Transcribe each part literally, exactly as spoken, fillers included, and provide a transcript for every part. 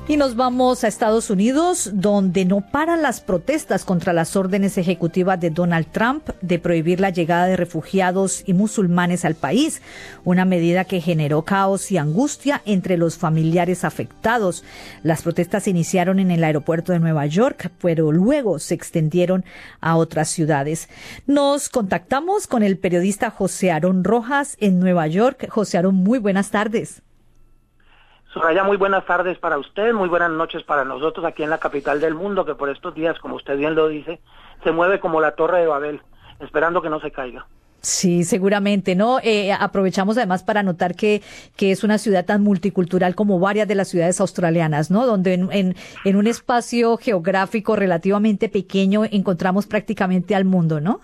Y nos vamos a Estados Unidos, donde no paran las protestas contra las órdenes ejecutivas de Donald Trump de prohibir la llegada de refugiados y musulmanes al país, una medida que generó caos y angustia entre los familiares afectados. Las protestas se iniciaron en el aeropuerto de Nueva York, pero luego se extendieron a otras ciudades. Nos contactamos con el periodista José Aarón Rojas en Nueva York. José Aarón, muy buenas tardes. Soraya, muy buenas tardes para usted, muy buenas noches para nosotros aquí en la capital del mundo, que por estos días, como usted bien lo dice, se mueve como la Torre de Babel, esperando que no se caiga. Sí, seguramente, ¿no? Eh, aprovechamos además para notar que, que es una ciudad tan multicultural como varias de las ciudades australianas, ¿no? Donde en, en, en un espacio geográfico relativamente pequeño encontramos prácticamente al mundo, ¿no?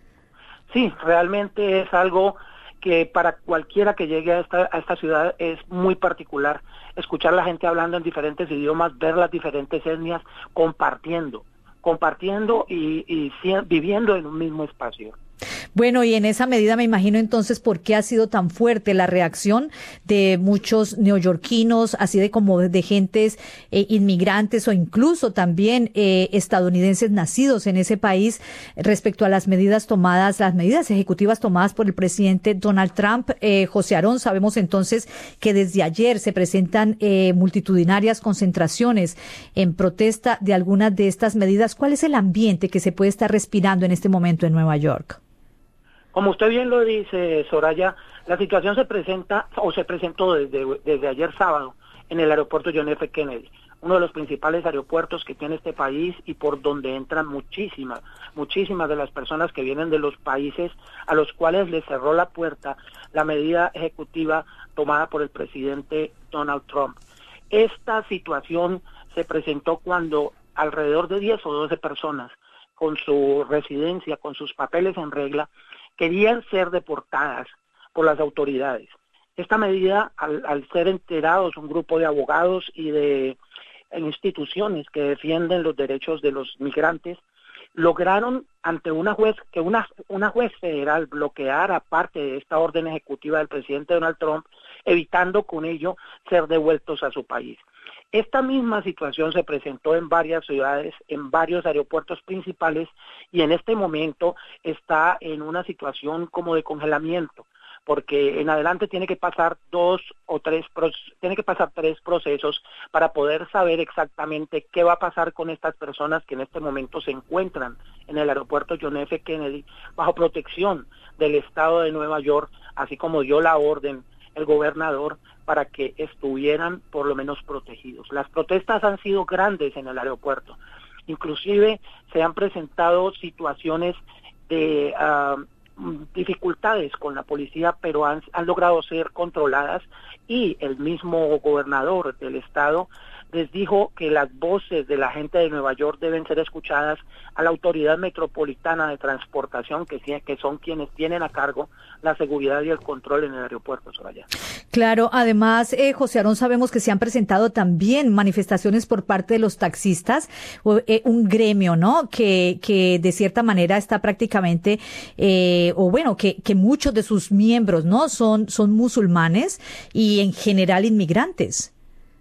Sí, realmente es algo que para cualquiera que llegue a esta, a esta ciudad es muy particular. Escuchar a la gente hablando en diferentes idiomas, ver las diferentes etnias, compartiendo, compartiendo y, y viviendo en un mismo espacio. Bueno, y en esa medida me imagino entonces por qué ha sido tan fuerte la reacción de muchos neoyorquinos, así de como de gentes eh, inmigrantes o incluso también eh, estadounidenses nacidos en ese país respecto a las medidas tomadas, las medidas ejecutivas tomadas por el presidente Donald Trump. Eh, José Aarón, sabemos entonces que desde ayer se presentan eh, multitudinarias concentraciones en protesta de algunas de estas medidas. ¿Cuál es el ambiente que se puede estar respirando en este momento en Nueva York? Como usted bien lo dice, Soraya, la situación se presenta o se presentó desde, desde ayer sábado en el aeropuerto John F. Kennedy, uno de los principales aeropuertos que tiene este país y por donde entran muchísimas, muchísimas de las personas que vienen de los países a los cuales les cerró la puerta la medida ejecutiva tomada por el presidente Donald Trump. Esta situación se presentó cuando alrededor de diez o doce personas con su residencia, con sus papeles en regla, querían ser deportadas por las autoridades. Esta medida, al, al ser enterados un grupo de abogados y de instituciones que defienden los derechos de los migrantes, lograron ante una juez que una, una juez federal bloqueara parte de esta orden ejecutiva del presidente Donald Trump, evitando con ello ser devueltos a su país. Esta misma situación se presentó en varias ciudades, en varios aeropuertos principales y en este momento está en una situación como de congelamiento, porque en adelante tiene que pasar dos o tres, tiene que pasar tres procesos para poder saber exactamente qué va a pasar con estas personas que en este momento se encuentran en el aeropuerto John F. Kennedy bajo protección del estado de Nueva York, así como dio la orden el gobernador para que estuvieran por lo menos protegidos. Las protestas han sido grandes en el aeropuerto, inclusive se han presentado situaciones de uh, dificultades con la policía, pero han, han logrado ser controladas y el mismo gobernador del estado les dijo que las voces de la gente de Nueva York deben ser escuchadas a la Autoridad Metropolitana de Transportación, que, que son quienes tienen a cargo la seguridad y el control en el aeropuerto, Soraya. Claro, además, eh, José Aarón, sabemos que se han presentado también manifestaciones por parte de los taxistas, eh, un gremio, ¿no?, que, que de cierta manera está prácticamente, eh, o bueno, que, que muchos de sus miembros, ¿no?, son, son musulmanes y en general inmigrantes.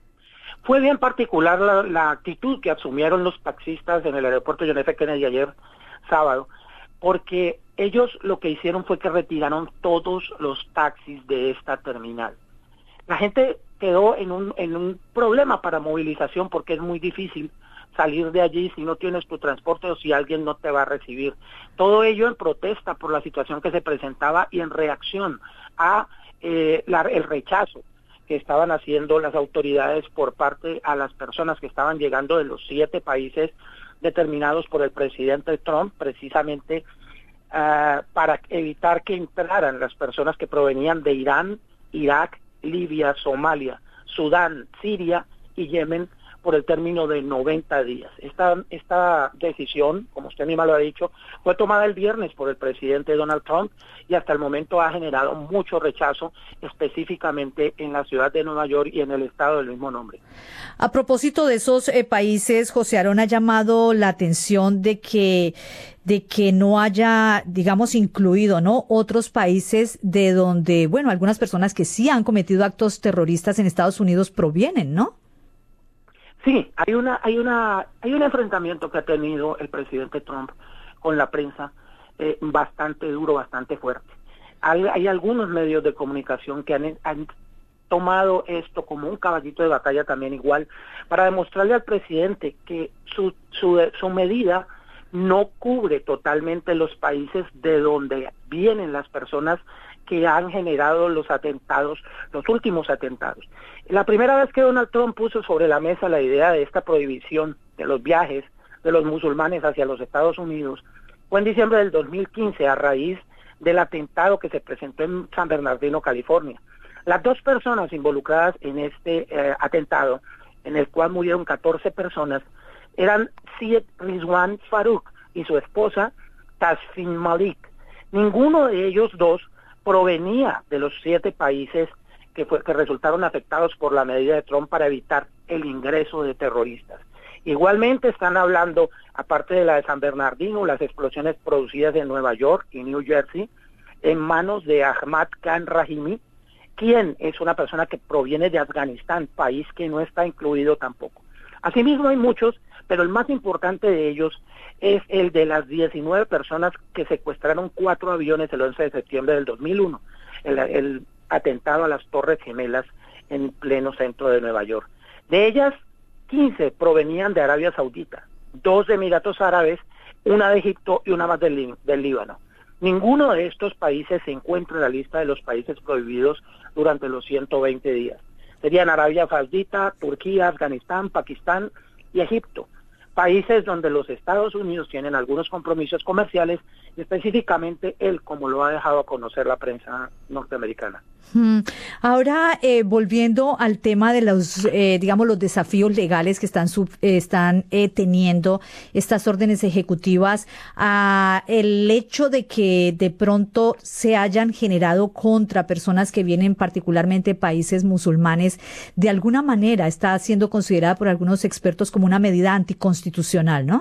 Fue bien particular la, la actitud que asumieron los taxistas en el aeropuerto John F. Kennedy ayer sábado, porque ellos lo que hicieron fue que retiraron todos los taxis de esta terminal. La gente quedó en un, en un problema para movilización porque es muy difícil salir de allí si no tienes tu transporte o si alguien no te va a recibir. Todo ello en protesta por la situación que se presentaba y en reacción a eh, la, el rechazo que estaban haciendo las autoridades por parte a las personas que estaban llegando de los siete países determinados por el presidente Trump, precisamente uh, para evitar que entraran las personas que provenían de Irán, Irak, Libia, Somalia, Sudán, Siria y Yemen por el término de noventa días. Esta, esta decisión, como usted misma lo ha dicho, fue tomada el viernes por el presidente Donald Trump y hasta el momento ha generado mucho rechazo, específicamente en la ciudad de Nueva York y en el estado del mismo nombre. A propósito de esos eh, países, José Aarón, ha llamado la atención de que de que no haya, digamos, incluido, ¿no?, otros países de donde, bueno, algunas personas que sí han cometido actos terroristas en Estados Unidos provienen, ¿no? Sí, hay una, hay una, hay un enfrentamiento que ha tenido el presidente Trump con la prensa eh, bastante duro, bastante fuerte. Hay, hay algunos medios de comunicación que han, han tomado esto como un caballito de batalla también igual, para demostrarle al presidente que su, su, su medida no cubre totalmente los países de donde vienen las personas que han generado los atentados, los últimos atentados. La primera vez que Donald Trump puso sobre la mesa la idea de esta prohibición de los viajes de los musulmanes hacia los Estados Unidos fue en diciembre del dos mil quince, a raíz del atentado que se presentó en San Bernardino, California. Las dos personas involucradas en este eh, atentado, en el cual murieron catorce personas, eran Syed Rizwan Farook y su esposa Tasfin Malik. Ninguno de ellos dos provenía de los siete países que, fue, que resultaron afectados por la medida de Trump para evitar el ingreso de terroristas. Igualmente están hablando, aparte de la de San Bernardino, las explosiones producidas en Nueva York y New Jersey, en manos de Ahmad Khan Rahimi, quien es una persona que proviene de Afganistán, país que no está incluido tampoco. Asimismo hay muchos, pero el más importante de ellos es el de las diecinueve personas que secuestraron cuatro aviones el once de septiembre del dos mil uno, el, el atentado a las Torres Gemelas en pleno centro de Nueva York. De ellas, quince provenían de Arabia Saudita, dos de Emiratos Árabes, una de Egipto y una más del, del Líbano. Ninguno de estos países se encuentra en la lista de los países prohibidos durante los ciento veinte días. Serían Arabia Saudita, Turquía, Afganistán, Pakistán y Egipto. Países donde los Estados Unidos tienen algunos compromisos comerciales, y específicamente él, como lo ha dejado a conocer la prensa norteamericana. Hmm. Ahora, eh, volviendo al tema de los, eh, digamos, los desafíos legales que están sub, eh, están eh, teniendo estas órdenes ejecutivas, a el hecho de que de pronto se hayan generado contra personas que vienen particularmente de países musulmanes, de alguna manera está siendo considerada por algunos expertos como una medida anticonstitucional, ¿no?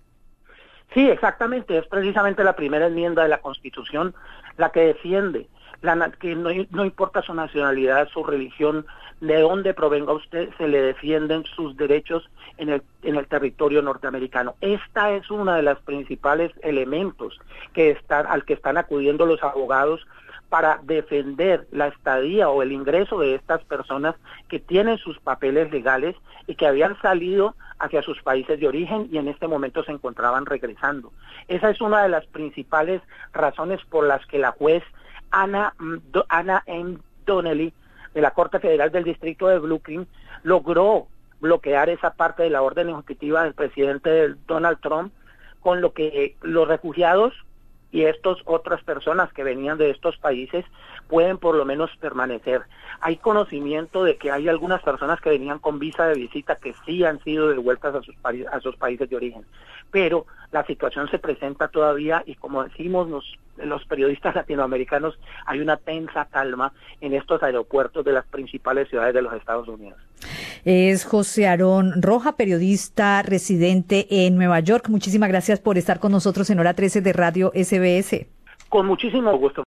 Sí, exactamente. Es precisamente la primera enmienda de la Constitución la que defiende La, que no, no importa su nacionalidad, su religión, de dónde provenga usted, se le defienden sus derechos en el, en el territorio norteamericano. Esta es una de las principales elementos que están, al que están acudiendo los abogados para defender la estadía o el ingreso de estas personas que tienen sus papeles legales y que habían salido hacia sus países de origen y en este momento se encontraban regresando. Esa es una de las principales razones por las que la juez Anna, Anna M. Donnelly, de la Corte Federal del Distrito de Brooklyn, logró bloquear esa parte de la orden ejecutiva del presidente Donald Trump, con lo que los refugiados y estas otras personas que venían de estos países pueden por lo menos permanecer. Hay conocimiento de que hay algunas personas que venían con visa de visita que sí han sido devueltas a sus, a sus países de origen, pero la situación se presenta todavía y, como decimos los, los periodistas latinoamericanos, hay una tensa calma en estos aeropuertos de las principales ciudades de los Estados Unidos. Es José Aarón Roja, periodista residente en Nueva York. Muchísimas gracias por estar con nosotros en Hora trece de Radio S B S. Con muchísimo gusto.